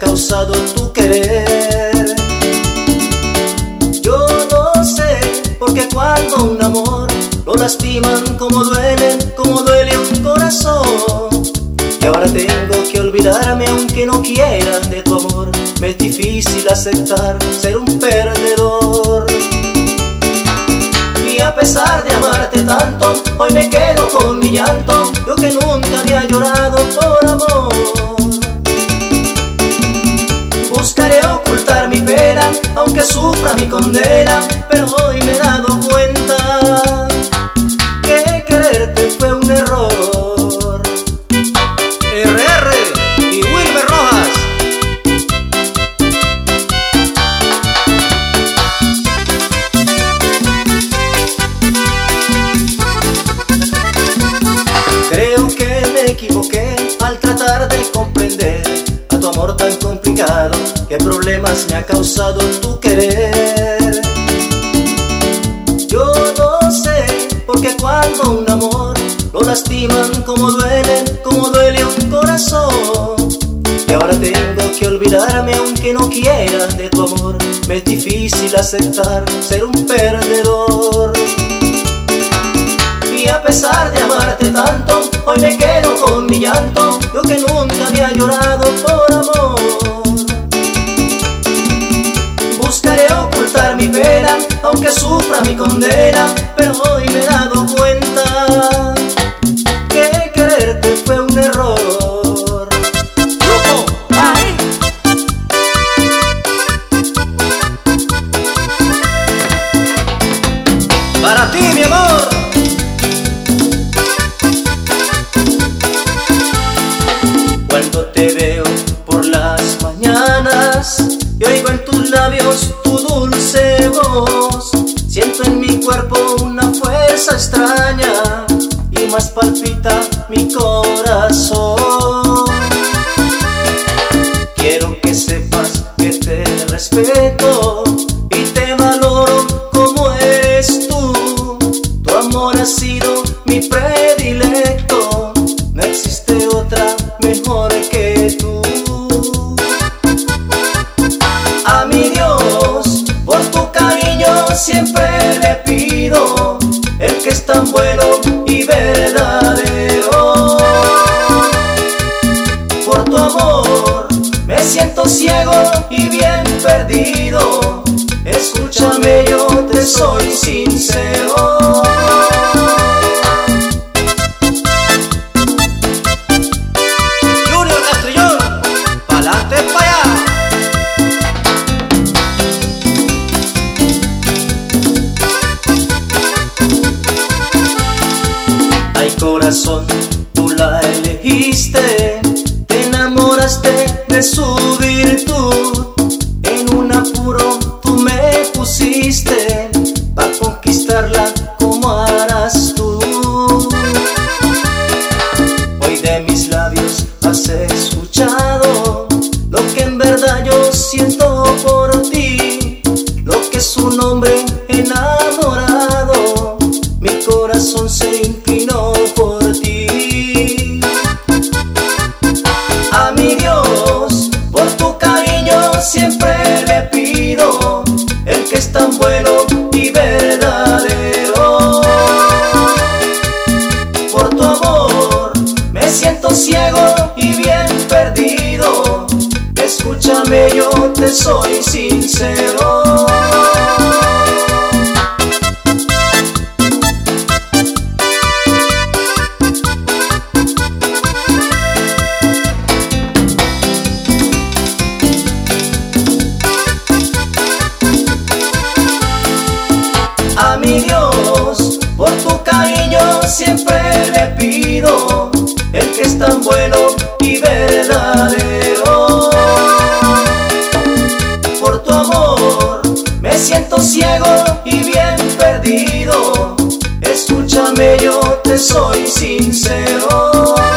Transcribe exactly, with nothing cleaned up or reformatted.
causado tu querer. Yo no sé, porque cuando un amor lo lastiman, como duele, como duele un corazón. Y ahora tengo que olvidarme aunque no quiera de tu amor. Me es difícil aceptar ser un perdedor. Y a pesar de amarte tanto, hoy me quedo con mi llanto. Yo que nunca había llorado por amor. Buscaré ocultar mi pena, aunque sufra mi condena, pero hoy me he dado cuenta que quererte fue un error. R R y Wilmer Rojas. Creo que me equivoqué al tratar de comprender a tu amor tan complicado, qué problemas me ha causado tu querer. Yo no sé, porque cuando un amor lo lastiman, como duele, como duele un corazón. Y ahora tengo que olvidarme aunque no quiera de tu amor. Me es difícil aceptar ser un perdedor. Y a pesar de amarte tanto, hoy me quedo con mi llanto. Yo que nunca había llorado por amor. Buscaré ocultar mi pena, aunque sufra mi condena, pero hoy me he dado cuenta que quererte fue un error. Grupo ¡Ay! Para ti, mi amor. Cuando te veo por las mañanas y oigo en tus labios tu dulce voz, siento en mi cuerpo una fuerza extraña y más palpita mi corazón. Quiero que sepas que te respeto y te valoro como eres tú. Tu amor ha sido mi predilecto, no existe otra mejor que tú. A mi Dios, por tu cariño siempre le pido, el que es tan bueno y verdadero. Por tu amor me siento ciego y bien perdido. Escúchame, yo te soy sincero. Ay, corazón, tú la elegiste, te enamoraste de su virtud. En un apuro tú me pusiste, pa' conquistarla como harás tú. Hoy de mis labios has escuchado lo que en verdad yo siento por ti, lo que es un hombre enamorado. Mi corazón se inclinó por ti. A mi Dios, por tu cariño siempre le pido, el que es tan bueno y verdadero. Por tu amor me siento ciego y bien perdido. Escúchame, yo te soy sincero. A mi Dios, por tu cariño siempre le pido, el que es tan bueno y verdadero. Por tu amor me siento ciego y bien perdido. Escúchame, yo te soy sincero.